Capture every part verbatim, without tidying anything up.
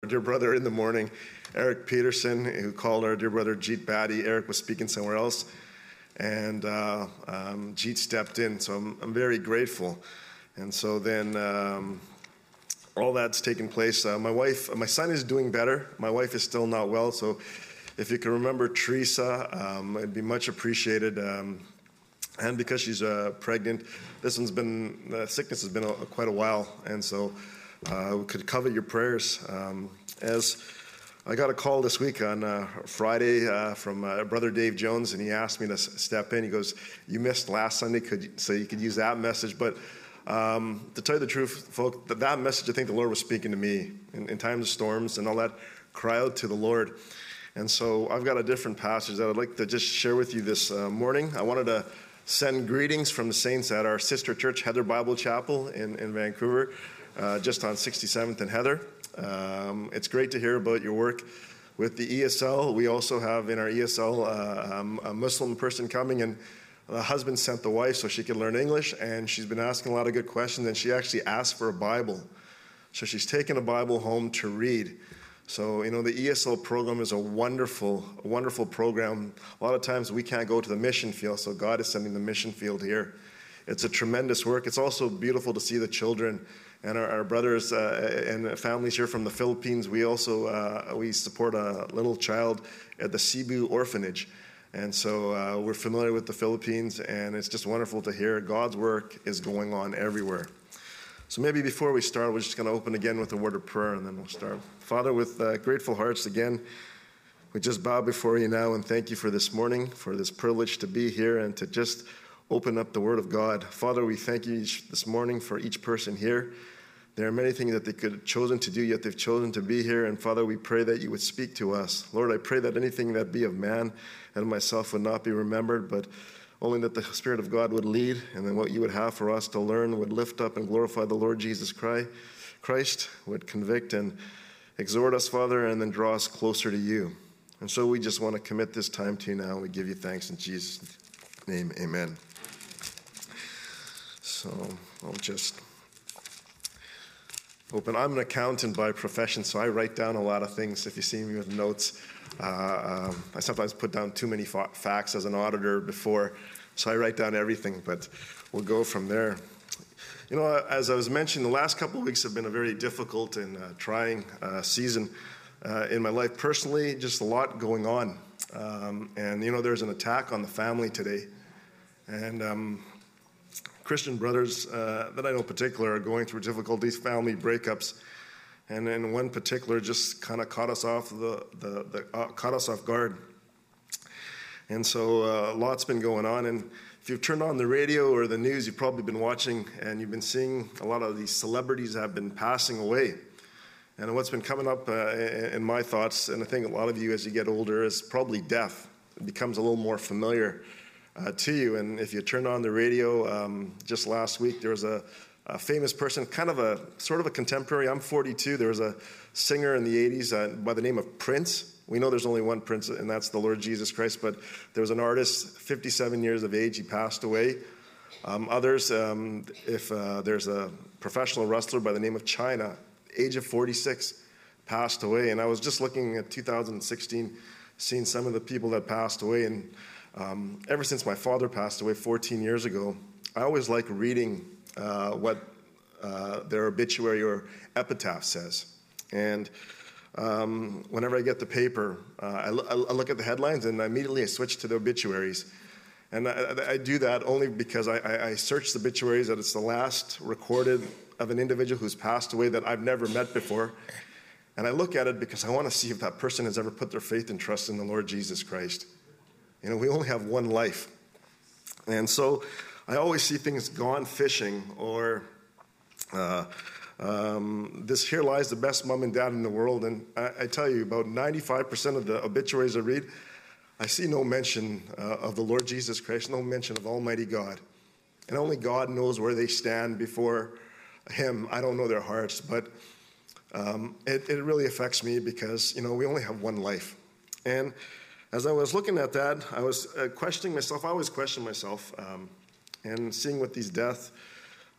Dear brother in the morning, Eric Peterson, who called our dear brother Jeet Batty. Eric was speaking somewhere else, and uh, um, Jeet stepped in, so I'm, I'm very grateful. And so then um, all that's taken place. Uh, my wife, my son is doing better. My wife is still not well, so if you can remember Teresa, um, it'd be much appreciated. Um, and because she's uh, pregnant, this one's been, the sickness has been a, quite a while, and so Uh, we could cover your prayers. Um, as I got a call this week on uh, Friday uh, from uh, Brother Dave Jones, and he asked me to s- step in. He goes, "You missed last Sunday, could you, so you could use that message." But um, to tell you the truth, folks, that, that message, I think the Lord was speaking to me in, in times of storms and all that. Cry out to the Lord. And so I've got a different passage that I'd like to just share with you this uh, morning. I wanted to send greetings from the saints at our sister church, Heather Bible Chapel in, in Vancouver. Uh, just on sixty-seventh and Heather. Um, it's great to hear about your work with the E S L. We also have in our E S L uh, um, a Muslim person coming, and the husband sent the wife so she could learn English, and she's been asking a lot of good questions, and she actually asked for a Bible. So she's taken a Bible home to read. So, you know, the E S L program is a wonderful, a wonderful program. A lot of times we can't go to the mission field, so God is sending the mission field here. It's a tremendous work. It's also beautiful to see the children and our, our brothers uh, and families here from the Philippines. We also uh, we support a little child at the Cebu orphanage, and so uh, we're familiar with the Philippines, and it's just wonderful to hear God's work is going on everywhere. So maybe before we start, we're just going to open again with a word of prayer, and then we'll start. Father, with uh, grateful hearts again, we just bow before you now and thank you for this morning, for this privilege to be here and to just open up the Word of God. Father, we thank you each, this morning for each person here. There are many things that they could have chosen to do, yet they've chosen to be here. And Father, we pray that you would speak to us. Lord, I pray that anything that be of man and myself would not be remembered, but only that the Spirit of God would lead, and then what you would have for us to learn would lift up and glorify the Lord Jesus Christ, would convict and exhort us, Father, and then draw us closer to you. And so we just want to commit this time to you now, and we give you thanks in Jesus' name. Amen. So I'll just open. I'm an accountant by profession, so I write down a lot of things. If you see me with notes, uh, um, I sometimes put down too many fa- facts as an auditor before, so I write down everything, but we'll go from there. You know, as I was mentioning, the last couple of weeks have been a very difficult and uh, trying uh, season uh, in my life. Personally, just a lot going on. Um, and, you know, there's an attack on the family today. And um, Christian brothers uh, that I know in particular are going through difficulties, family breakups, and in one particular just kind of caught us off the, the, the uh, caught us off guard. And so uh, a lot's been going on, and if you've turned on the radio or the news, you've probably been watching, and you've been seeing a lot of these celebrities have been passing away. And what's been coming up uh, in my thoughts, and I think a lot of you as you get older, is probably death. It becomes a little more familiar Uh, to you. And if you turn on the radio, um, just last week there was a, a famous person, kind of a sort of a contemporary. I'm forty-two. There was a singer in the eighties uh, by the name of Prince. We know there's only one Prince, and that's the Lord Jesus Christ. But there was an artist, fifty-seven years of age. He passed away. Um, others, um, if uh, there's a professional wrestler by the name of China, age of forty-six, passed away. And I was just looking at two thousand sixteen, seeing some of the people that passed away, and Um, ever since my father passed away fourteen years ago, I always like reading uh, what uh, their obituary or epitaph says. And um, whenever I get the paper, uh, I, I look at the headlines, and immediately I switch to the obituaries. And I, I do that only because I, I search the obituaries that it's the last recorded of an individual who's passed away that I've never met before. And I look at it because I want to see if that person has ever put their faith and trust in the Lord Jesus Christ. You know, we only have one life. And so I always see things gone fishing, or uh, um, this here lies the best mom and dad in the world. And I, I tell you, about ninety-five percent of the obituaries I read, I see no mention uh, of the Lord Jesus Christ, no mention of Almighty God. And only God knows where they stand before him. I don't know their hearts, but um, it, it really affects me because, you know, we only have one life. And as I was looking at that, I was uh, questioning myself. I always question myself, um, and seeing with these deaths,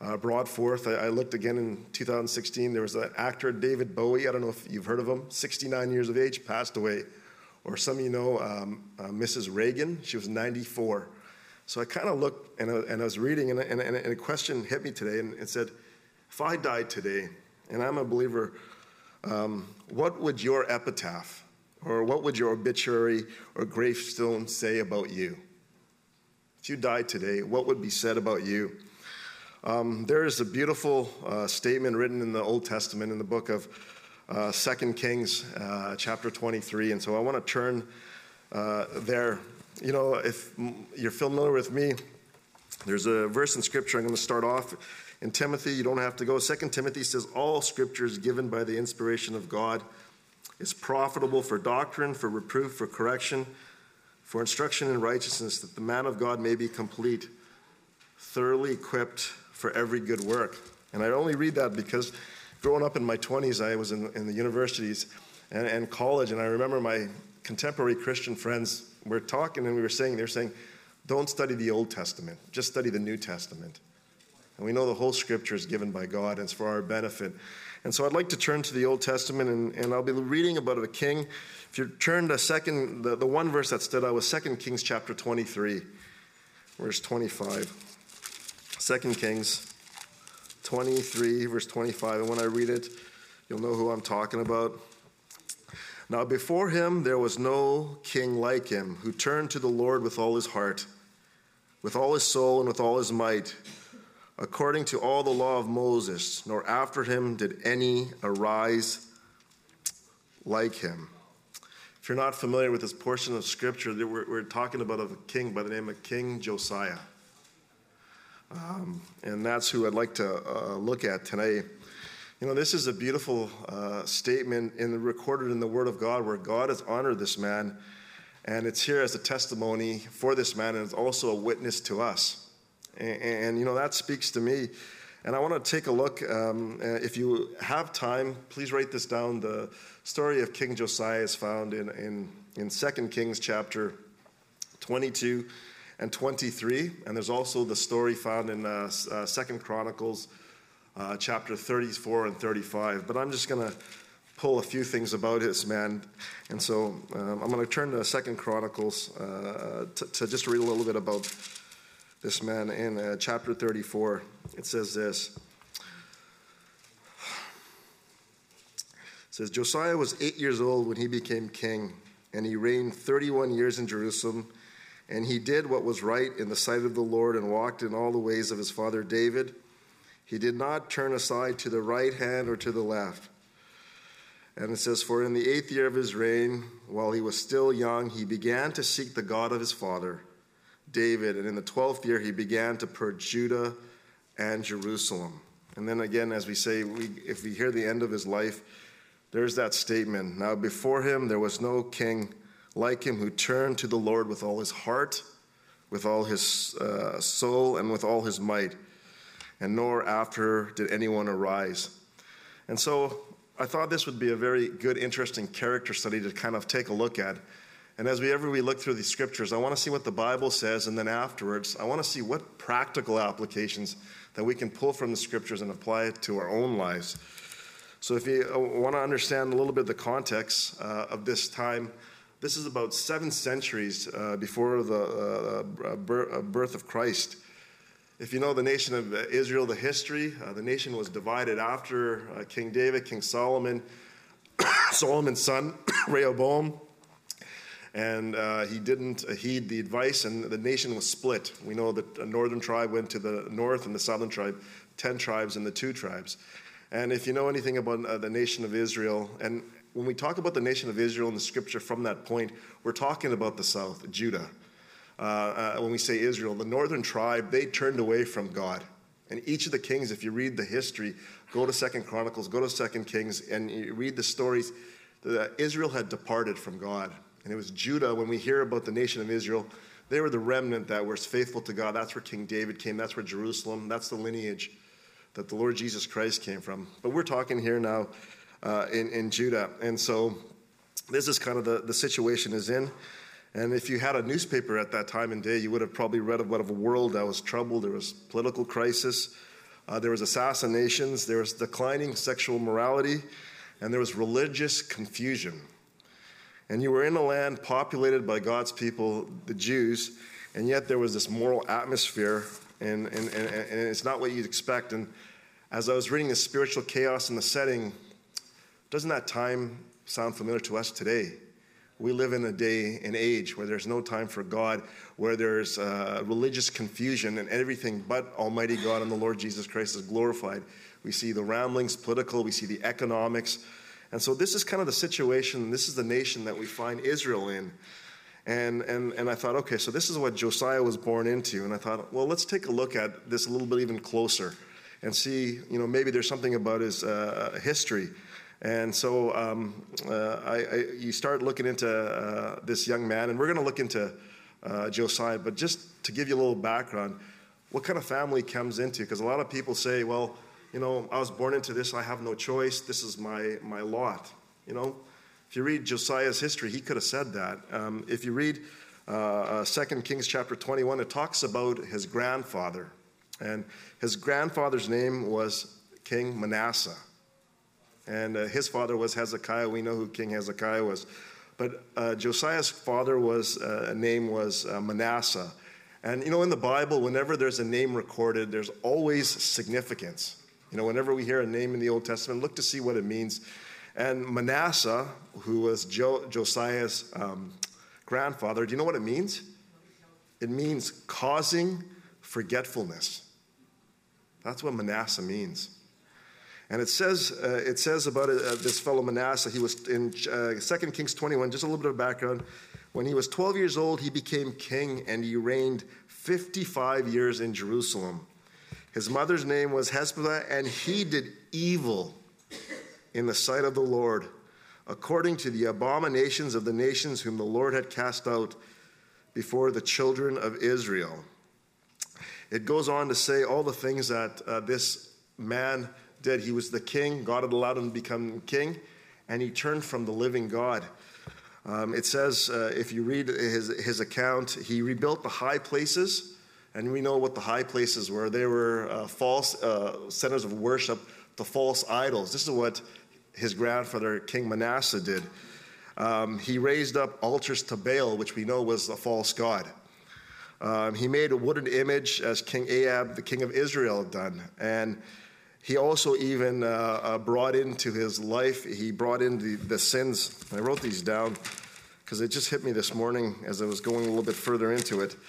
uh, brought forth. I, I looked again in two thousand sixteen. There was an actor, David Bowie. I don't know if you've heard of him. sixty-nine years of age, passed away. Or some of you know um, uh, Missus Reagan. She was ninety-four. So I kind of looked, and I, and I was reading, and, and, and a question hit me today, and it said, if I died today, and I'm a believer, um, what would your epitaph, or what would your obituary or gravestone say about you? If you died today, what would be said about you? Um, there is a beautiful uh, statement written in the Old Testament in the book of uh, Second Kings, uh, chapter twenty-three. And so I want to turn uh, there. You know, if you're familiar with me, there's a verse in Scripture I'm going to start off in Timothy. You don't have to go. Second Timothy says, all Scripture is given by the inspiration of God. It's profitable for doctrine, for reproof, for correction, for instruction in righteousness, that the man of God may be complete, thoroughly equipped for every good work. And I only read that because growing up in my twenties, I was in, in the universities and, and college, and I remember my contemporary Christian friends were talking, and we were saying, they were saying, don't study the Old Testament, just study the New Testament. And we know the whole Scripture is given by God, and it's for our benefit. And so I'd like to turn to the Old Testament, and, and I'll be reading about a king. If you turn to second, the, the one verse that stood out was Second Kings chapter twenty-three, verse twenty-five. Second Kings twenty-three, verse twenty-five. And when I read it, you'll know who I'm talking about. Now before him there was no king like him, who turned to the Lord with all his heart, with all his soul, and with all his might, according to all the law of Moses, nor after him did any arise like him. If you're not familiar with this portion of Scripture, we're, we're talking about a king by the name of King Josiah. Um, and that's who I'd like to uh, look at today. You know, this is a beautiful uh, statement in the, recorded in the Word of God, where God has honored this man, and it's here as a testimony for this man, and it's also a witness to us. And, and you know, that speaks to me. And I want to take a look. Um, if you have time, please write this down. The story of King Josiah is found in in, in Second Kings chapter twenty-two and twenty-three, and there's also the story found in uh, uh, Second Chronicles uh, chapter thirty-four and thirty-five. But I'm just going to pull a few things about this man, and so um, I'm going to turn to Second Chronicles uh, to, to just read a little bit about this man in uh, chapter thirty-four. It says this. It says, Josiah was eight years old when he became king, and he reigned thirty-one years in Jerusalem. And he did what was right in the sight of the Lord and walked in all the ways of his father David. He did not turn aside to the right hand or to the left. And it says, for in the eighth year of his reign, while he was still young, he began to seek the God of his father, David. And in the twelfth year, he began to purge Judah and Jerusalem. And then again, as we say, we, if we hear the end of his life, there's that statement. Now before him, there was no king like him, who turned to the Lord with all his heart, with all his uh, soul, and with all his might. And nor after did anyone arise. And so I thought this would be a very good, interesting character study to kind of take a look at. And as we ever we look through these scriptures, I want to see what the Bible says, and then afterwards, I want to see what practical applications that we can pull from the scriptures and apply it to our own lives. So if you want to understand a little bit of the context uh, of this time, this is about seven centuries uh, before the uh, birth of Christ. If you know the nation of Israel, the history, uh, the nation was divided after uh, King David, King Solomon, Solomon's son, Rehoboam, and uh, he didn't heed the advice, and the nation was split. We know that a northern tribe went to the north, and the southern tribe, ten tribes and the two tribes. And if you know anything about uh, the nation of Israel, and when we talk about the nation of Israel in the scripture from that point, we're talking about the south, Judah. Uh, uh, when we say Israel, the northern tribe, they turned away from God. And each of the kings, if you read the history, go to Second Chronicles, go to Second Kings, and you read the stories, that Israel had departed from God. And it was Judah, when we hear about the nation of Israel, they were the remnant that was faithful to God. That's where King David came. That's where Jerusalem, that's the lineage that the Lord Jesus Christ came from. But we're talking here now uh, in, in Judah. And so this is kind of the, the situation is in. And if you had a newspaper at that time and day, you would have probably read about a world that was troubled. There was political crisis. Uh, there was assassinations, there was declining sexual morality, and there was religious confusion. And you were in a land populated by God's people, the Jews, and yet there was this moral atmosphere, and, and, and, and it's not what you'd expect. And as I was reading the spiritual chaos in the setting, doesn't that time sound familiar to us today? We live in a day and age where there's no time for God, where there's uh, religious confusion and everything but Almighty God and the Lord Jesus Christ is glorified. We see the ramblings, political, we see the economics. And so this is kind of the situation, this is the nation that we find Israel in. And, and, and I thought, okay, so this is what Josiah was born into. And I thought, well, let's take a look at this a little bit even closer and see, you know, maybe there's something about his uh, history. And so um, uh, I, I, you start looking into uh, this young man, and we're going to look into uh, Josiah, but just to give you a little background, what kind of family he comes into, because a lot of people say, well, you know, I was born into this, I have no choice, this is my, my lot. You know, if you read Josiah's history, he could have said that. Um, if you read uh, uh, Second Kings chapter twenty-one, it talks about his grandfather, and his grandfather's name was King Manasseh. And uh, his father was Hezekiah. We know who King Hezekiah was. But uh, Josiah's father was, uh, name was uh, Manasseh. And, you know, in the Bible, whenever there's a name recorded, there's always significance. You know, whenever we hear a name in the Old Testament, look to see what it means. And Manasseh, who was jo- Josiah's um, grandfather, do you know what it means? It means causing forgetfulness. That's what Manasseh means. And it says uh, it says about uh, this fellow Manasseh, he was in uh, Second Kings twenty-one, just a little bit of background. When he was twelve years old, he became king, and he reigned fifty-five years in Jerusalem. His mother's name was Hespibah, and he did evil in the sight of the Lord, according to the abominations of the nations whom the Lord had cast out before the children of Israel. It goes on to say all the things that uh, this man did. He was the king. God had allowed him to become king, and he turned from the living God. Um, it says, uh, if you read his, his account, he rebuilt the high places, and we know what the high places were. They were uh, false uh, centers of worship to false idols. This is what his grandfather, King Manasseh, did. Um, he raised up altars to Baal, which we know was a false god. Um, he made a wooden image, as King Ahab, the king of Israel, had done. And he also even uh, uh, brought into his life, he brought in the, the sins. I wrote these down because it just hit me this morning as I was going a little bit further into it.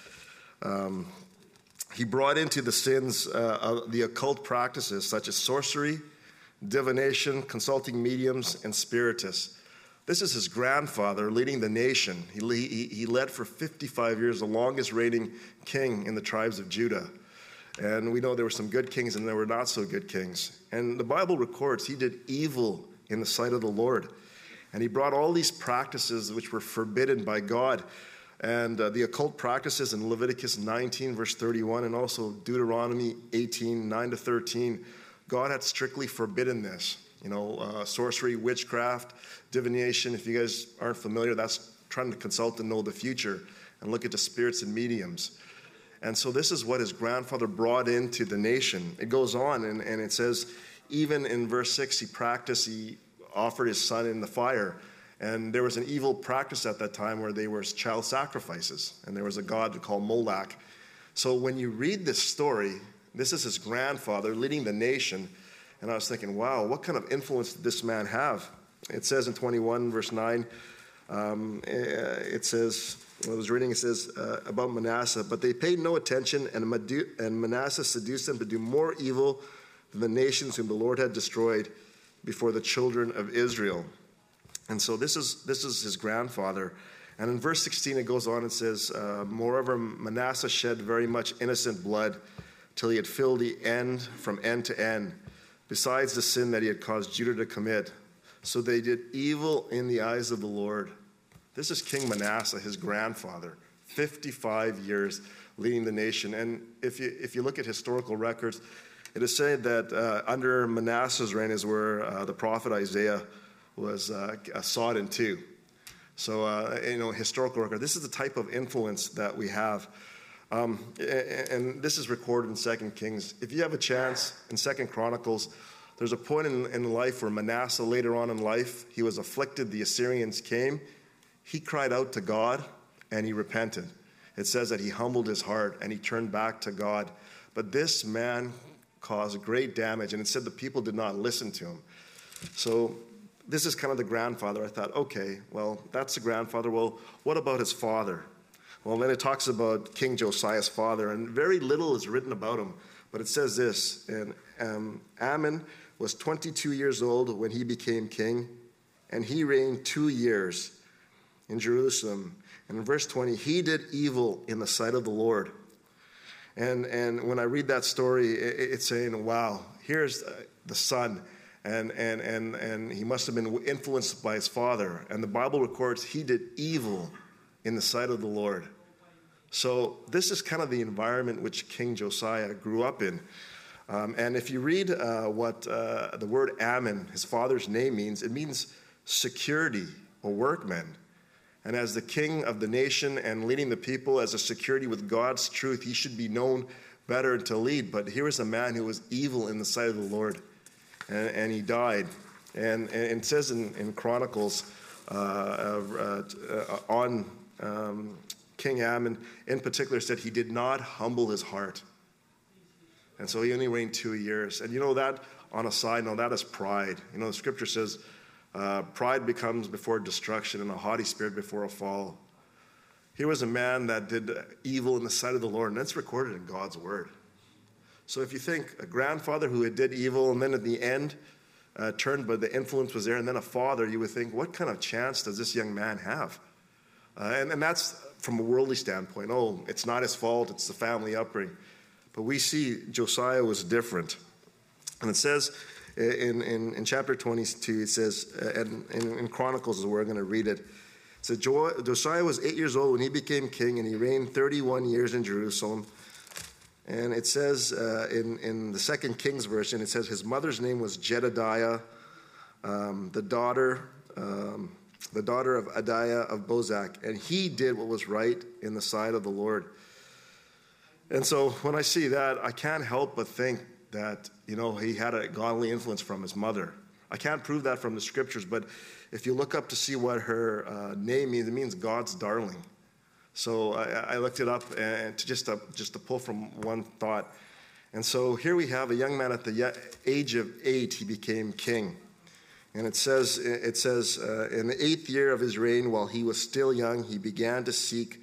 Um, he brought into the sins uh, of the occult practices such as sorcery, divination, consulting mediums, and spiritists. This is his grandfather leading the nation. He, he, he led for fifty-five years, the longest reigning king in the tribes of Judah. And we know there were some good kings and there were not so good kings. And the Bible records he did evil in the sight of the Lord. And he brought all these practices which were forbidden by God. And uh, the occult practices in Leviticus nineteen, verse thirty-one, and also Deuteronomy eighteen, nine to thirteen, God had strictly forbidden this. You know, uh, sorcery, witchcraft, divination. If you guys aren't familiar, that's trying to consult and know the future and look into spirits and mediums. And so this is what his grandfather brought into the nation. It goes on, and, and it says, even in verse six, he practiced, he offered his son in the fire. And there was an evil practice at that time where there was child sacrifices, and there was a god called Moloch. So when you read this story, this is his grandfather leading the nation, and I was thinking, wow, what kind of influence did this man have? It says in twenty-one, verse nine, um, it says, I was reading, it says uh, about Manasseh, but they paid no attention, and, Madu- and Manasseh seduced them to do more evil than the nations whom the Lord had destroyed before the children of Israel. And so this is this is his grandfather. And in verse sixteen, it goes on and says, uh, moreover, Manasseh shed very much innocent blood till he had filled the end from end to end, besides the sin that he had caused Judah to commit. So they did evil in the eyes of the Lord. This is King Manasseh, his grandfather, fifty-five years leading the nation. And if you if you look at historical records, it is said that uh, under Manasseh's reign is where uh, the prophet Isaiah was uh, sawed in two. So, uh, you know, historical record. This is the type of influence that we have. Um, and this is recorded in Second Kings. If you have a chance, in Second Chronicles, there's a point in, in life where Manasseh, later on in life, he was afflicted. The Assyrians came. He cried out to God, and he repented. It says that he humbled his heart, and he turned back to God. But this man caused great damage, and it said the people did not listen to him. So this is kind of the grandfather. I thought, okay, well, that's the grandfather. Well, what about his father? Well, then it talks about King Josiah's father, and very little is written about him. But it says this, and um, Amon was twenty-two years old when he became king, and he reigned two years in Jerusalem. And in verse twenty, he did evil in the sight of the Lord. And and when I read that story, it, it's saying, wow, here's the son, and, and, and, and he must have been influenced by his father. And the Bible records he did evil in the sight of the Lord. So this is kind of the environment which King Josiah grew up in. Um, and if you read uh, what uh, the word Ammon, his father's name, means, it means security or workman. And as the king of the nation and leading the people as a security with God's truth, he should be known better to lead. But here is a man who was evil in the sight of the Lord, and, and he died. And, and it says in, in Chronicles uh, uh, uh, on um, King Ammon in particular, said he did not humble his heart. And so he only reigned two years. And you know that, on a side note, that is pride. You know, the scripture says, uh, pride becomes before destruction and a haughty spirit before a fall. Here was a man that did evil in the sight of the Lord, and that's recorded in God's word. So if you think a grandfather who did evil, and then at the end uh, turned, but the influence was there, and then a father, you would think, what kind of chance does this young man have? Uh, and, and that's from a worldly standpoint. Oh, it's not his fault, it's the family upbringing. But we see Josiah was different. And it says in, in, in chapter twenty-two, it says, uh, and in, in Chronicles is where I'm going to read it. It says, Josiah was eight years old when he became king, and he reigned thirty-one years in Jerusalem. And it says uh, in, in the Second Kings version, it says his mother's name was Jedediah, um, the daughter... Um, the daughter of Adiah of Bozak, and he did what was right in the sight of the Lord. And so when I see that, I can't help but think that, you know, he had a godly influence from his mother. I can't prove that from the scriptures, but if you look up to see what her uh, name means, it means God's darling. So I, I looked it up and to just, to, just to pull from one thought. And so here we have a young man at the age of eight, he became king. And it says, it says uh, in the eighth year of his reign, while he was still young, he began to seek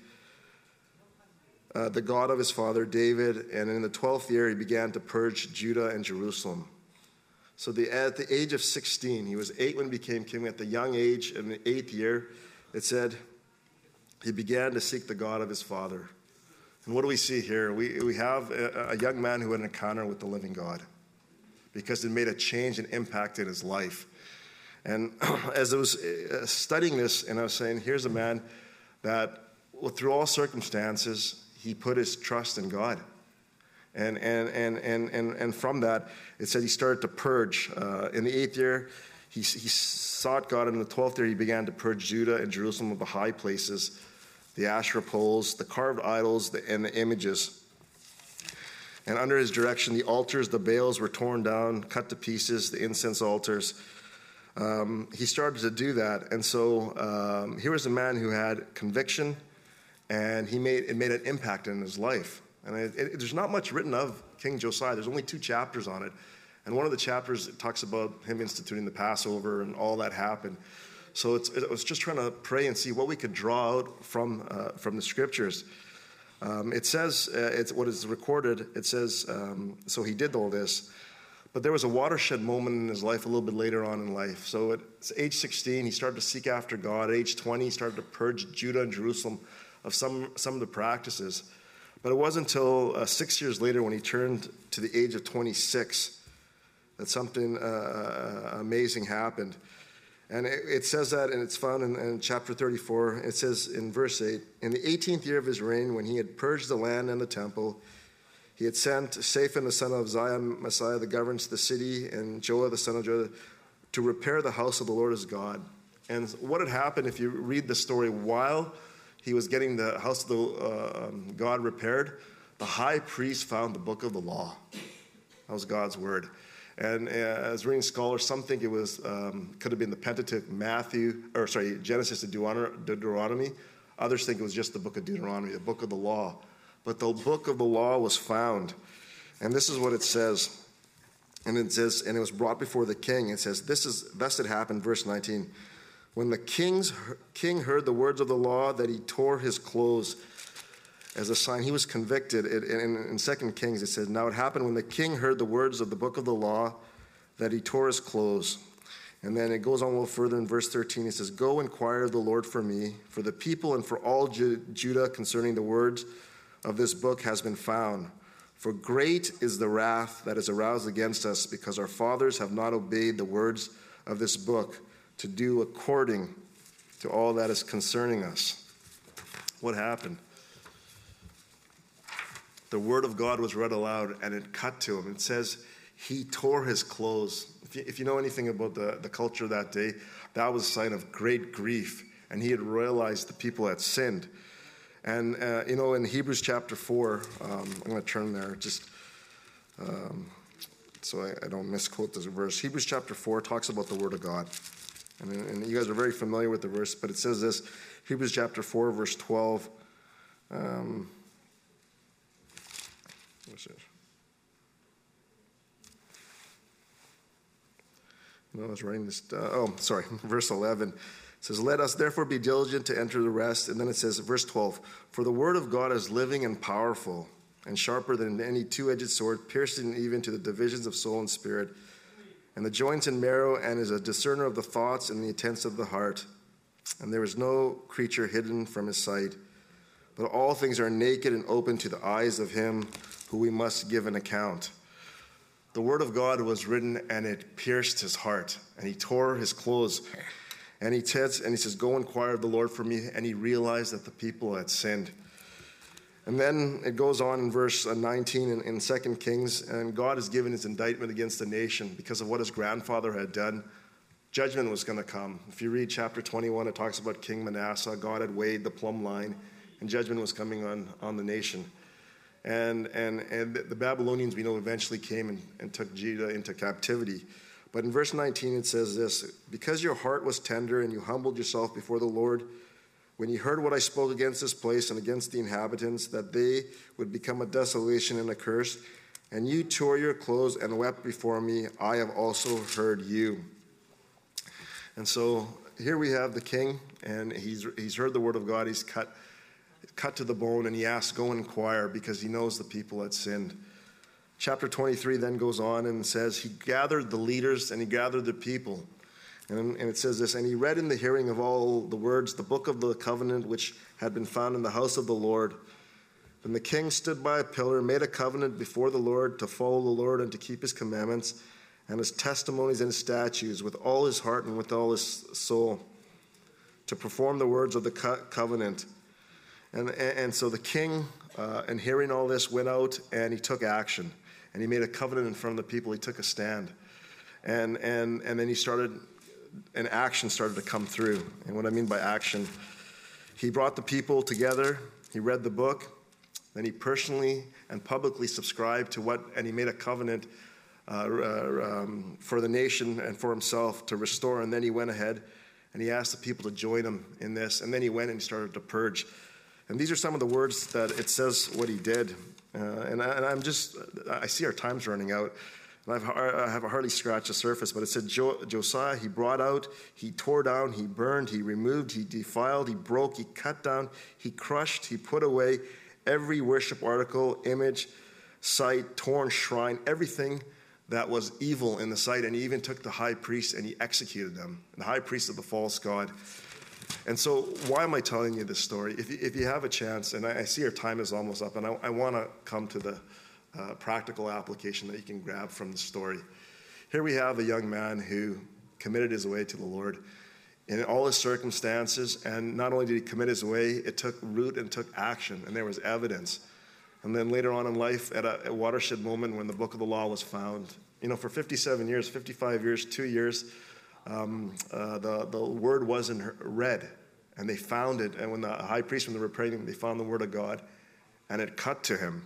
uh, the God of his father, David. And in the twelfth year, he began to purge Judah and Jerusalem. So the, at the age of sixteen, he was eight when he became king. At the young age, in the eighth year, it said he began to seek the God of his father. And what do we see here? We, we have a, a young man who had an encounter with the living God because it made a change and impact in his life. And as I was studying this, and I was saying, here's a man that, well, through all circumstances, he put his trust in God. And and and and and, and from that, it said he started to purge. Uh, in the eighth year, he, he sought God. And in the twelfth year, he began to purge Judah and Jerusalem of the high places, the Asherah poles, the carved idols, the, and the images. And under his direction, the altars, the Baals were torn down, cut to pieces, the incense altars. Um, he started to do that. And so um, here was a man who had conviction, and he made it made an impact in his life. And it, it, there's not much written of King Josiah. There's only two chapters on it. And one of the chapters it talks about him instituting the Passover and all that happened. So it's, it was just trying to pray and see what we could draw out from uh, from the scriptures. Um, it says, uh, it's what is recorded, it says, um, so he did all this. But there was a watershed moment in his life a little bit later on in life. So at age sixteen, he started to seek after God. At age twenty, he started to purge Judah and Jerusalem of some, some of the practices. But it wasn't until uh, six years later when he turned to the age of twenty-six that something uh, amazing happened. And it, it says that, and it's found in, in chapter thirty-four. It says in verse eight, in the eighteenth year of his reign, when he had purged the land and the temple, he had sent Shaphan the son of Uzziah, Messiah, the governor, to the city, and Joah the son of Joah, to repair the house of the Lord his God. And what had happened, if you read the story, while he was getting the house of the uh, um, God repaired, the high priest found the book of the law. That was God's word. And uh, as reading scholars, some think it was um, could have been the Pentateuch, Matthew, or sorry, Genesis to Deuteronomy. Others think it was just the book of Deuteronomy, the book of the law. But the book of the law was found. And this is what it says. And it says, and it was brought before the king. It says, this is, thus it happened, verse nineteen. When the king's, king heard the words of the law, that he tore his clothes as a sign. He was convicted. It, in, in Second Kings, it says, now it happened when the king heard the words of the book of the law, that he tore his clothes. And then it goes on a little further in verse thirteen. It says, go inquire of the Lord for me, for the people and for all Ju- Judah concerning the words of this book has been found. For great is the wrath that is aroused against us, because our fathers have not obeyed the words of this book, to do according to all that is concerning us. What happened? The word of God was read aloud, and it cut to him. It says he tore his clothes. If you, if you know anything about the, the culture that day, that was a sign of great grief, and he had realized the people had sinned. And, uh, you know, in Hebrews chapter four, um, I'm going to turn there just um, so I, I don't misquote this verse. Hebrews chapter four talks about the word of God. And, and you guys are very familiar with the verse, but it says this, Hebrews chapter four, verse twelve. Um, what's it? No, I was writing this. Uh, oh, sorry, verse eleven. It says, let us therefore be diligent to enter the rest. And then it says, verse twelve, for the word of God is living and powerful and sharper than any two-edged sword, piercing even to the divisions of soul and spirit, and the joints and marrow, and is a discerner of the thoughts and the intents of the heart. And there is no creature hidden from his sight, but all things are naked and open to the eyes of him who we must give an account. The word of God was written, and it pierced his heart, and he tore his clothes. And he says, and he says, go inquire of the Lord for me. And he realized that the people had sinned. And then it goes on in verse nineteen in, in Second Kings, and God has given his indictment against the nation because of what his grandfather had done. Judgment was going to come. If you read chapter twenty-one, it talks about King Manasseh. God had weighed the plumb line, and judgment was coming on, on the nation. And, and, and the Babylonians, we know, eventually came and, and took Judah into captivity. But in verse nineteen, it says this, because your heart was tender and you humbled yourself before the Lord, when you heard what I spoke against this place and against the inhabitants, that they would become a desolation and a curse, and you tore your clothes and wept before me, I have also heard you. And so here we have the king, and he's he's heard the word of God. He's cut, cut to the bone, and he asks, go and inquire, because he knows the people had sinned. Chapter twenty-three then goes on and says, he gathered the leaders and he gathered the people. And, and it says this, and he read in the hearing of all the words, the book of the covenant which had been found in the house of the Lord. Then the king stood by a pillar, made a covenant before the Lord to follow the Lord and to keep his commandments and his testimonies and his statutes with all his heart and with all his soul, to perform the words of the co- covenant. And, and, and so the king, uh, and hearing all this, went out and he took action. And he made a covenant in front of the people. He took a stand. And, and, and then he started, and action started to come through. And what I mean by action, he brought the people together. He read the book. Then he personally and publicly subscribed to what, and he made a covenant uh, uh, um, for the nation and for himself to restore. And then he went ahead and he asked the people to join him in this. And then he went and he started to purge. And these are some of the words that it says what he did. Uh, and, I, and I'm just, I see our time's running out. And I've, I have hardly scratched the surface, but it said jo- Josiah, he brought out, he tore down, he burned, he removed, he defiled, he broke, he cut down, he crushed, he put away every worship article, image, site, torn shrine, everything that was evil in the sight. And he even took the high priest and he executed them, the high priest of the false god. And so why am I telling you this story? If you, if you have a chance, and I, I see our time is almost up, and I, I want to come to the uh, practical application that you can grab from the story. Here we have a young man who committed his way to the Lord in all his circumstances, and not only did he commit his way, it took root and took action, and there was evidence. And then later on in life, at a, a watershed moment when the book of the law was found, you know, for fifty-seven years, fifty-five years, two years, Um, uh, the, the word wasn't read. And they found it, and when the high priest, when they were praying, they found the word of God, and it cut to him.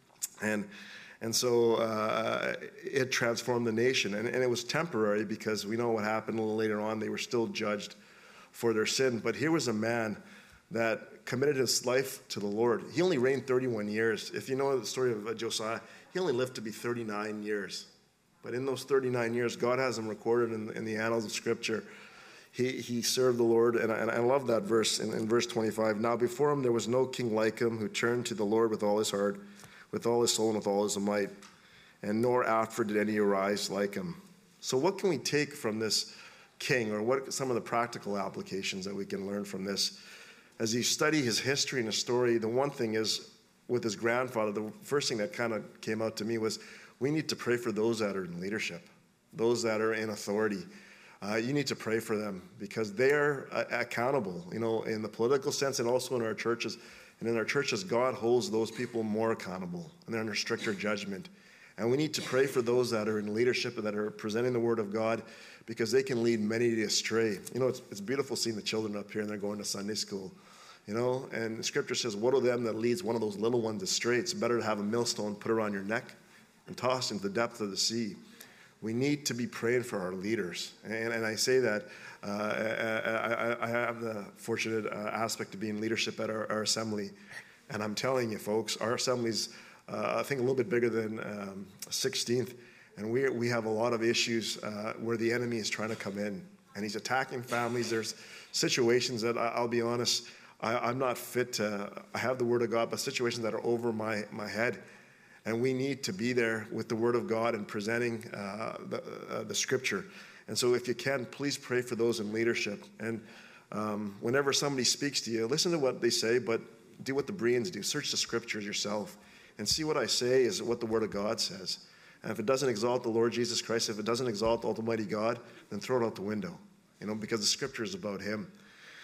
And and so uh, it transformed the nation. And, and it was temporary, because we know what happened a little later on. They were still judged for their sin. But here was a man that committed his life to the Lord. He only reigned thirty-one years. If you know the story of Josiah, he only lived to be thirty-nine years. But in those thirty-nine years, God has him recorded in, in the annals of Scripture. He he served the Lord, and I, and I love that verse in, in verse twenty-five. Now before him there was no king like him, who turned to the Lord with all his heart, with all his soul, and with all his might. And nor after did any arise like him. So what can we take from this king, or what are some of the practical applications that we can learn from this? As you study his history and his story, the one thing is, with his grandfather, the first thing that kind of came out to me was, we need to pray for those that are in leadership, those that are in authority. Uh, you need to pray for them, because they are uh, accountable, you know, in the political sense, and also in our churches. And in our churches, God holds those people more accountable, and they're under stricter judgment. And we need to pray for those that are in leadership and that are presenting the word of God, because they can lead many astray. You know, it's, it's beautiful seeing the children up here and they're going to Sunday school, you know, and the Scripture says, woe to them that leads one of those little ones astray. It's better to have a millstone put around your neck and tossed into the depth of the sea. We need to be praying for our leaders. And, and I say that, uh, I, I, I have the fortunate uh, aspect of being in leadership at our, our assembly. And I'm telling you, folks, our assembly's, uh, I think, a little bit bigger than um, sixteenth. And we, we have a lot of issues uh, where the enemy is trying to come in. And he's attacking families. There's situations that, I, I'll be honest, I, I'm not fit to, I have the word of God, but situations that are over my, my head. And we need to be there with the word of God and presenting uh, the, uh, the Scripture. And so if you can, please pray for those in leadership. And um, whenever somebody speaks to you, listen to what they say, but do what the Bereans do. Search the Scriptures yourself and see what I say is what the word of God says. And if it doesn't exalt the Lord Jesus Christ, if it doesn't exalt Almighty God, then throw it out the window, you know, because the Scripture is about him.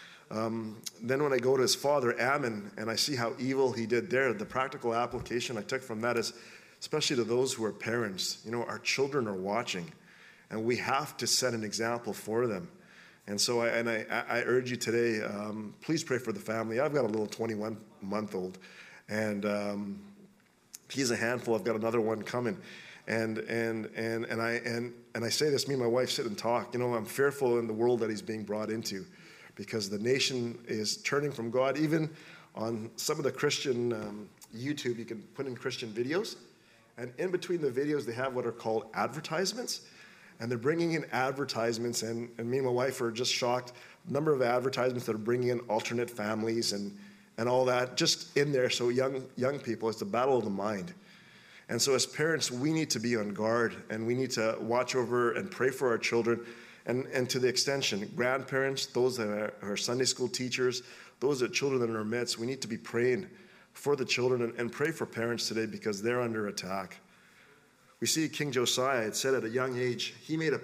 Um, then when I go to his father, Ammon, and I see how evil he did there, the practical application I took from that is, especially to those who are parents, you know, our children are watching, and we have to set an example for them. And so I, and I, I urge you today, um, please pray for the family. I've got a little twenty-one-month-old, and um, he's a handful. I've got another one coming. And and and and I and and I say this, me and my wife sit and talk. You know, I'm fearful in the world that he's being brought into, because the nation is turning from God. Even on some of the Christian um, YouTube, you can put in Christian videos, and in between the videos, they have what are called advertisements, and they're bringing in advertisements, and, and me and my wife are just shocked, the number of advertisements that are bringing in alternate families and, and all that, just in there, so young, young people, it's the battle of the mind. And so as parents, we need to be on guard, and we need to watch over and pray for our children. And, and to the extension, grandparents, those that are, are Sunday school teachers, those that children that are in our midst, we need to be praying for the children and, and pray for parents today, because they're under attack. We see King Josiah, it said at a young age, he made a,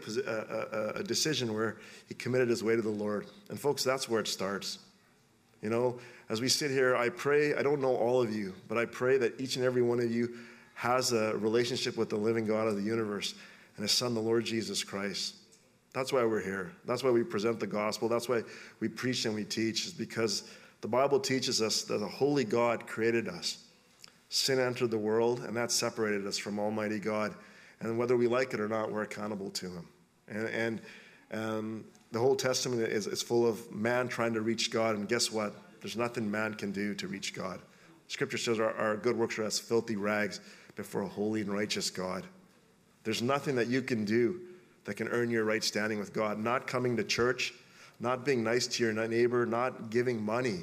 a, a decision where he committed his way to the Lord. And folks, that's where it starts. You know, as we sit here, I pray, I don't know all of you, but I pray that each and every one of you has a relationship with the living God of the universe and his Son, the Lord Jesus Christ. That's why we're here. That's why we present the gospel. That's why we preach and we teach, is because the Bible teaches us that a holy God created us. Sin entered the world, and that separated us from Almighty God. And whether we like it or not, we're accountable to him. And, and um, the whole Testament is, is full of man trying to reach God, and guess what? There's nothing man can do to reach God. Scripture says our, our good works are as filthy rags before a holy and righteous God. There's nothing that you can do that can earn your right standing with God. Not coming to church, not being nice to your neighbor, not giving money.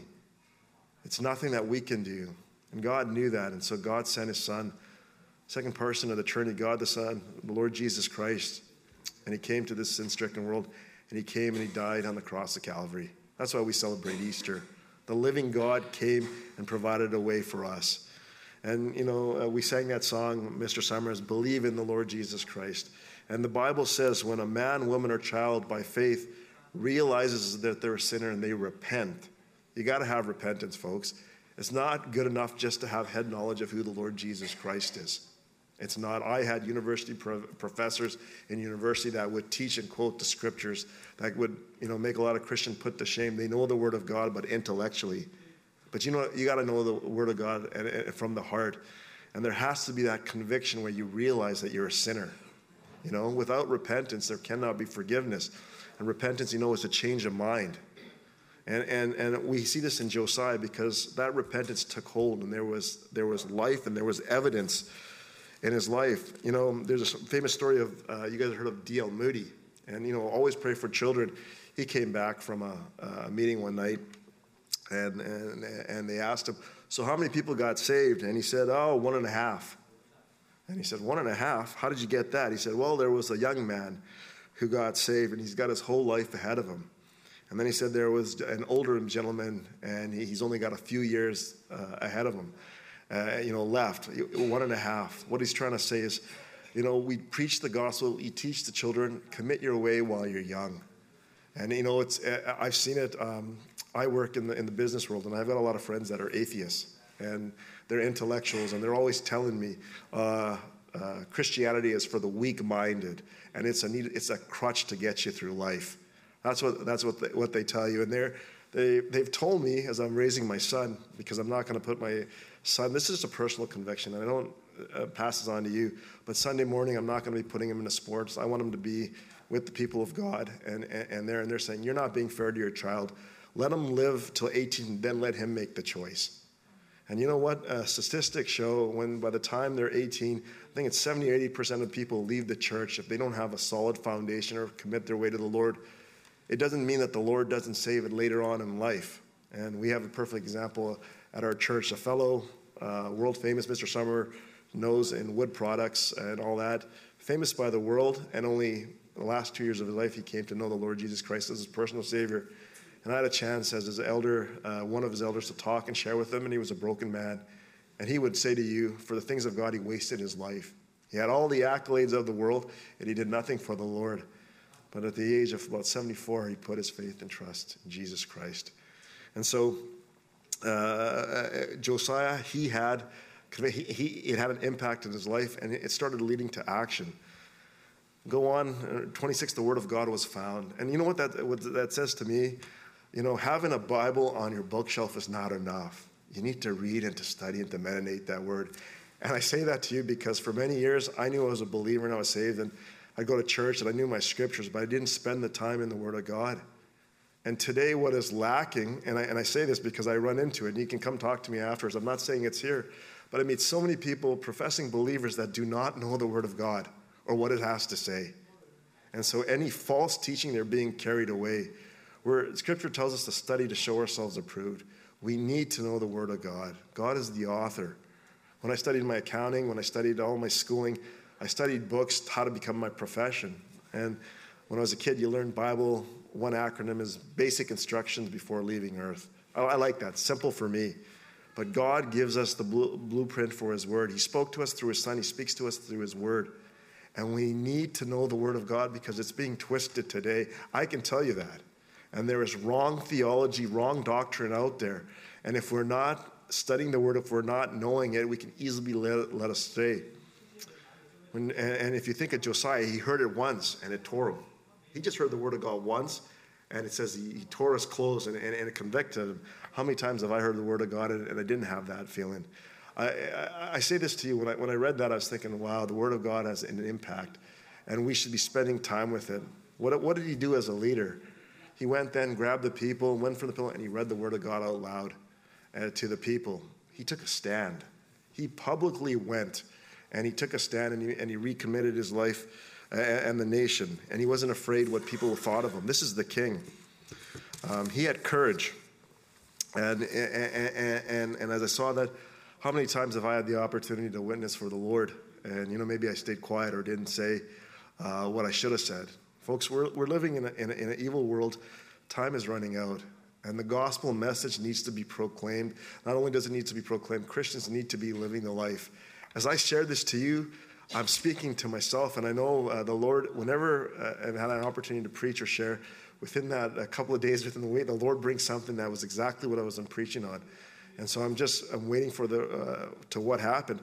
It's nothing that we can do. And God knew that, and so God sent his Son, second person of the Trinity, God the Son, the Lord Jesus Christ. And he came to this sin-stricken world, and he came and he died on the cross of Calvary. That's why we celebrate Easter. The living God came and provided a way for us. And, you know, uh, we sang that song, Mister Summers, Believe in the Lord Jesus Christ. And the Bible says when a man, woman, or child by faith realizes that they're a sinner and they repent, you got to have repentance, folks. It's not good enough just to have head knowledge of who the Lord Jesus Christ is. It's not. I had university pro- professors in university that would teach and quote the scriptures that would, you know, make a lot of Christians put to shame. They know the word of God, but intellectually. But you know, you got to know the word of God and, and from the heart. And there has to be that conviction where you realize that you're a sinner. You know, without repentance, there cannot be forgiveness. And repentance, you know, is a change of mind. And, and and we see this in Josiah because that repentance took hold, and there was there was life and there was evidence in his life. You know, there's a famous story of, uh, you guys have heard of D L Moody. And, you know, always pray for children. He came back from a, a meeting one night, and, and and they asked him, so how many people got saved? And he said, oh, one and a half. And he said, one and a half? How did you get that? He said, well, there was a young man who got saved, and he's got his whole life ahead of him. And then he said there was an older gentleman, and he's only got a few years uh, ahead of him. Uh, you know, left, one and a half. What he's trying to say is, you know, we preach the gospel, you teach the children, commit your way while you're young. And, you know, it's, I've seen it. Um, I work in the, in the business world, and I've got a lot of friends that are atheists, and they're intellectuals, and they're always telling me, uh, uh, Christianity is for the weak-minded, and it's a need, it's a crutch to get you through life. That's what, that's what they, what they tell you. And they're, they, they've told me as I'm raising my son, because I'm not going to put my son, this is a personal conviction, and I don't uh, pass this on to you, but Sunday morning I'm not going to be putting him into sports. I want him to be with the people of God, and, and, and, they're, and they're saying, you're not being fair to your child. Let him live till eighteen, then let him make the choice. And you know what? Uh, statistics show when by the time they're eighteen, I think it's seventy or eighty percent of people leave the church if they don't have a solid foundation or commit their way to the Lord. It doesn't mean that the Lord doesn't save it later on in life. And we have a perfect example at our church. A fellow, uh, world-famous Mister Summer, knows in wood products and all that, famous by the world, and only the last two years of his life he came to know the Lord Jesus Christ as his personal Savior. And I had a chance as his elder, uh, one of his elders, to talk and share with him, and he was a broken man. And he would say to you, for the things of God, he wasted his life. He had all the accolades of the world, and he did nothing for the Lord. But at the age of about seventy-four, he put his faith and trust in Jesus Christ. And so uh, Josiah, he had, he, he, it had an impact in his life, and it started leading to action. Go on, twenty-six, the word of God was found. And you know what that, what that says to me? You know, having a Bible on your bookshelf is not enough. You need to read and to study and to meditate that word. And I say that to you because for many years, I knew I was a believer and I was saved, and I'd go to church and I knew my scriptures, but I didn't spend the time in the Word of God. And today what is lacking, and I, and I say this because I run into it, and you can come talk to me afterwards. I'm not saying it's here, but I meet so many people, professing believers, that do not know the Word of God or what it has to say. And so any false teaching, they're being carried away. Where Scripture tells us to study to show ourselves approved. We need to know the Word of God. God is the author. When I studied my accounting, when I studied all my schooling, I studied books, how to become my profession. And when I was a kid, you learned Bible. One acronym is basic instructions before leaving earth. I, I like that, simple for me. But God gives us the blue, blueprint for his word. He spoke to us through his son. He speaks to us through his word. And we need to know the word of God because it's being twisted today. I can tell you that. And there is wrong theology, wrong doctrine out there. And if we're not studying the word, if we're not knowing it, we can easily be led, led astray. When, and, and if you think of Josiah, he heard it once and it tore him. He just heard the word of God once, and it says he, he tore his clothes and, and, and it convicted him. How many times have I heard the word of God and, and I didn't have that feeling? I, I, I say this to you, when I, when I read that, I was thinking, wow, the word of God has an impact, and we should be spending time with it. What, what did he do as a leader? He went then, grabbed the people, went from the pillow, and he read the word of God out loud uh, to the people. He took a stand. He publicly went, and he took a stand, and he, and he recommitted his life uh, and the nation, and he wasn't afraid what people thought of him. This is the king. Um, he had courage, and, and, and, and as I saw that, how many times have I had the opportunity to witness for the Lord? And, you know, maybe I stayed quiet or didn't say uh, what I should have said. Folks, we're, we're living in, a, in, a, in an evil world. Time is running out, and the gospel message needs to be proclaimed. Not only does it need to be proclaimed, Christians need to be living the life. As I share this to you, I'm speaking to myself, and I know uh, the Lord, whenever uh, I've had an opportunity to preach or share, within that a couple of days, within the week, the Lord brings something that was exactly what I was preaching on. And so I'm just, I'm waiting for the, uh, to what happened.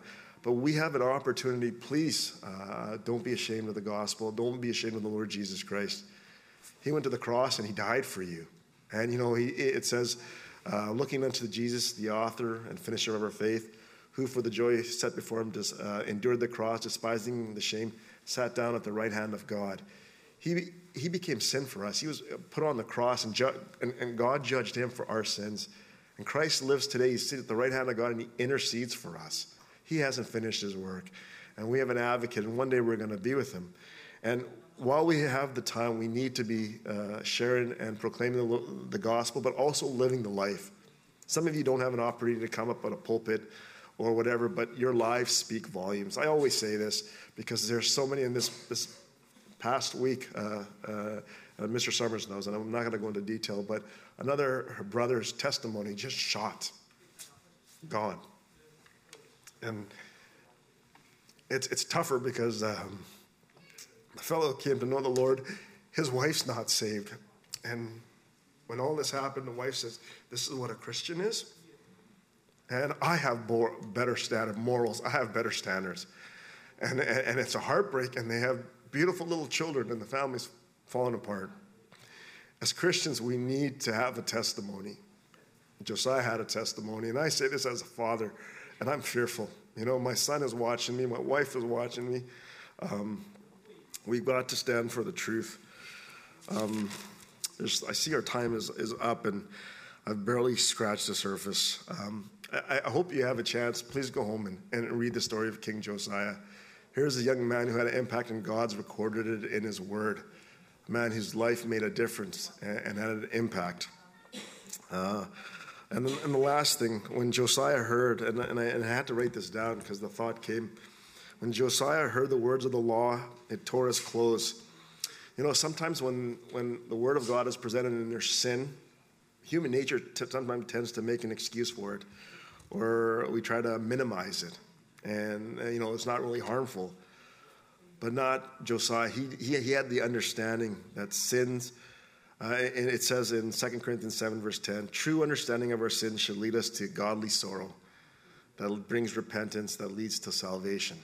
But we have an opportunity. Please uh, don't be ashamed of the gospel. Don't be ashamed of the Lord Jesus Christ. He went to the cross and he died for you. And, you know, he, it says, uh, looking unto Jesus, the author and finisher of our faith, who for the joy set before him dis, uh, endured the cross, despising the shame, sat down at the right hand of God. He, he became sin for us. He was put on the cross, and, ju- and, and God judged him for our sins. And Christ lives today. He's sitting at the right hand of God, and he intercedes for us. He hasn't finished his work. And we have an advocate, and one day we're going to be with him. And while we have the time, we need to be uh, sharing and proclaiming the, the gospel, but also living the life. Some of you don't have an opportunity to come up on a pulpit or whatever, but your lives speak volumes. I always say this because there's so many in this, this past week. Uh, uh, uh, Mister Summers knows, and I'm not going to go into detail, but another her brother's testimony just shot, gone. And it's it's tougher because um, the fellow came to know the Lord. His wife's not saved. And when all this happened, the wife says, this is what a Christian is? And I have more, better standard morals. I have better standards. And, and, and it's a heartbreak, and they have beautiful little children, and the family's falling apart. As Christians, we need to have a testimony. Josiah had a testimony, and I say this as a father, and I'm fearful. You know, my son is watching me. My wife is watching me. Um, we've got to stand for the truth. Um, I see our time is, is up, and I've barely scratched the surface. Um, I, I hope you have a chance. Please go home and, and read the story of King Josiah. Here's a young man who had an impact, and God's recorded it in his word. A man whose life made a difference and, and had an impact. Uh, and, then, and the last thing, when Josiah heard, and, and, I, and I had to write this down because the thought came, when Josiah heard the words of the law, it tore his clothes. You know, sometimes when, when the word of God is presented in their sin, human nature t- sometimes tends to make an excuse for it, or we try to minimize it. And, uh, you know, it's not really harmful. But not Josiah. He, he, he had the understanding that sins, uh, and it says in Second Corinthians seven, verse ten, true understanding of our sins should lead us to godly sorrow that brings repentance, that leads to salvation.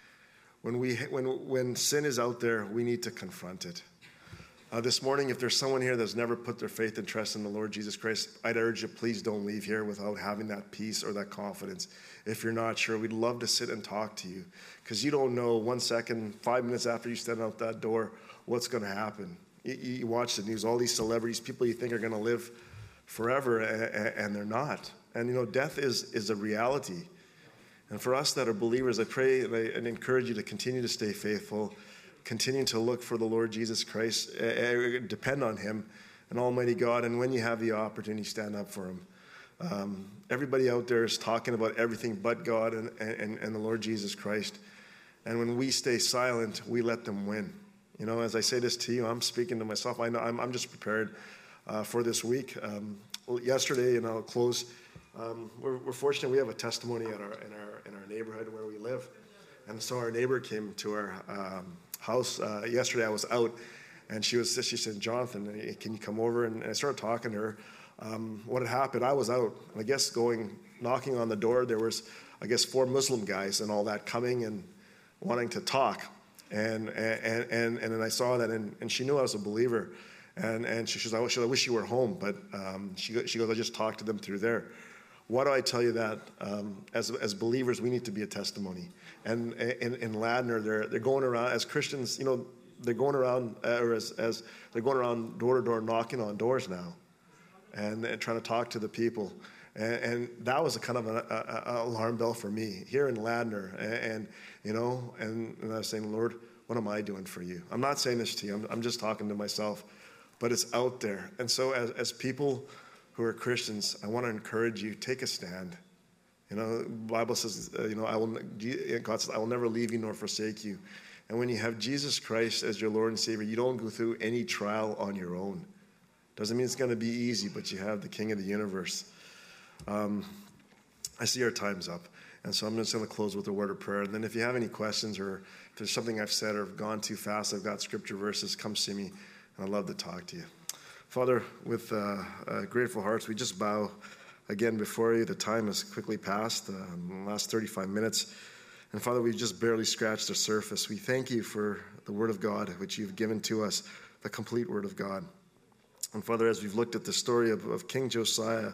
When, we, when, when sin is out there, we need to confront it. Uh, this morning, if there's someone here that's never put their faith and trust in the Lord Jesus Christ, I'd urge you, please don't leave here without having that peace or that confidence. If you're not sure, we'd love to sit and talk to you, because you don't know one second, five minutes after you stand out that door, what's going to happen. You, you watch the news, all these celebrities, people you think are going to live forever, and, and they're not. And, you know, death is, is a reality. And for us that are believers, I pray and, I, and encourage you to continue to stay faithful, continue to look for the Lord Jesus Christ, uh, depend on him, an almighty God, and when you have the opportunity, stand up for him. Um, everybody out there is talking about everything but God and, and, and the Lord Jesus Christ. And when we stay silent, we let them win. You know, as I say this to you, I'm speaking to myself. I know I'm, I'm just prepared uh, for this week. Um, well, yesterday, and I'll close, um, we're, we're fortunate we have a testimony at our, in, our, in our neighborhood where we live. And so our neighbor came to our um, house. Uh, yesterday I was out, and she was she said, Jonathan, can you come over? And I started talking to her. Um, what had happened, I was out, and I guess going, knocking on the door, there was, I guess, four Muslim guys and all that coming and wanting to talk. And and and, and then I saw that, and, and she knew I was a believer. And and she says, I wish, I wish you were home. But um, she, she goes, I just talked to them through there. Why do I tell you that? Um, as as believers, we need to be a testimony. And in, in Ladner, they're they're going around as Christians. You know, they're going around, uh, or as as they're going around door to door, knocking on doors now, and, and trying to talk to the people. And, and that was a kind of an alarm bell for me here in Ladner. And, and you know, and, and I was saying, Lord, what am I doing for you? I'm not saying this to you. I'm, I'm just talking to myself, but it's out there. And so, as as people who are Christians, I want to encourage you, take a stand. You know, the Bible says, uh, you know, I will, God says, I will never leave you nor forsake you. And when you have Jesus Christ as your Lord and Savior, you don't go through any trial on your own. Doesn't mean it's going to be easy, but you have the King of the universe. Um, I see our time's up. And so I'm just going to close with a word of prayer. And then if you have any questions, or if there's something I've said or gone too fast, I've got scripture verses, come see me, and I'd love to talk to you. Father, with uh, uh, grateful hearts, we just bow again before you. The time has quickly passed, um, the last thirty-five minutes. And Father, we've just barely scratched the surface. We thank you for the Word of God, which you've given to us, the complete Word of God. And Father, as we've looked at the story of, of King Josiah,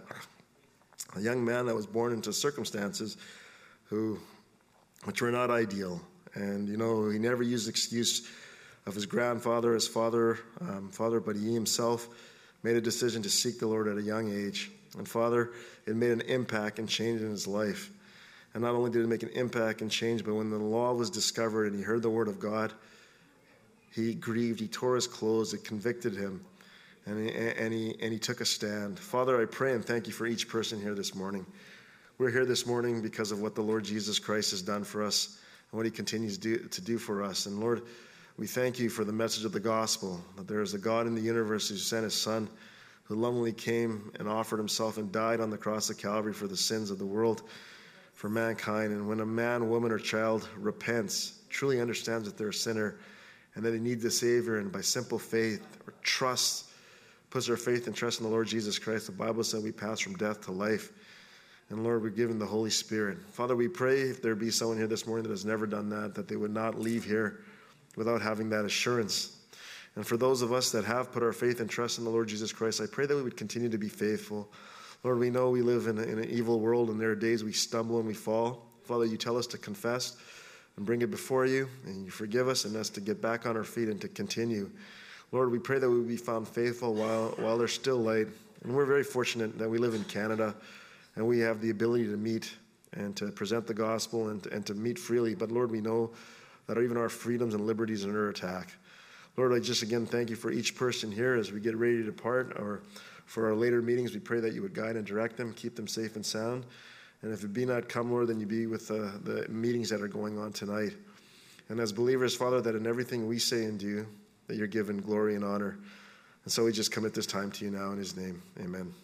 a young man that was born into circumstances who, which were not ideal. And, you know, he never used the excuse of his grandfather, his father, um, father, but he himself made a decision to seek the Lord at a young age. And Father, it made an impact and change in his life. And not only did it make an impact and change, but when the law was discovered and he heard the word of God, he grieved, he tore his clothes, it convicted him, and he, and he, and he took a stand. Father, I pray and thank you for each person here this morning. We're here this morning because of what the Lord Jesus Christ has done for us and what he continues to do, to do for us. And Lord, we thank you for the message of the gospel, that there is a God in the universe who sent his Son, who lovingly came and offered himself and died on the cross of Calvary for the sins of the world, for mankind. And when a man, woman, or child repents, truly understands that they're a sinner and that they need the Savior, and by simple faith or trust, puts their faith and trust in the Lord Jesus Christ, the Bible said we pass from death to life. And Lord, we're given the Holy Spirit. Father, we pray if there be someone here this morning that has never done that, that they would not leave here without having that assurance. And for those of us that have put our faith and trust in the Lord Jesus Christ, I pray that we would continue to be faithful. Lord, we know we live in, a, in an evil world, and there are days we stumble and we fall. Father, you tell us to confess and bring it before you, and you forgive us and us to get back on our feet and to continue. Lord, we pray that we would be found faithful while, while there's still light. And we're very fortunate that we live in Canada, and we have the ability to meet and to present the gospel and to, and to meet freely. But Lord, we know that even our freedoms and liberties are under attack. Lord, I just again thank you for each person here as we get ready to depart, or for our later meetings. We pray that you would guide and direct them, keep them safe and sound. And if it be not come, Lord, then you be with uh, the meetings that are going on tonight. And as believers, Father, that in everything we say and do, that you're given glory and honor. And so we just commit this time to you now in his name. Amen.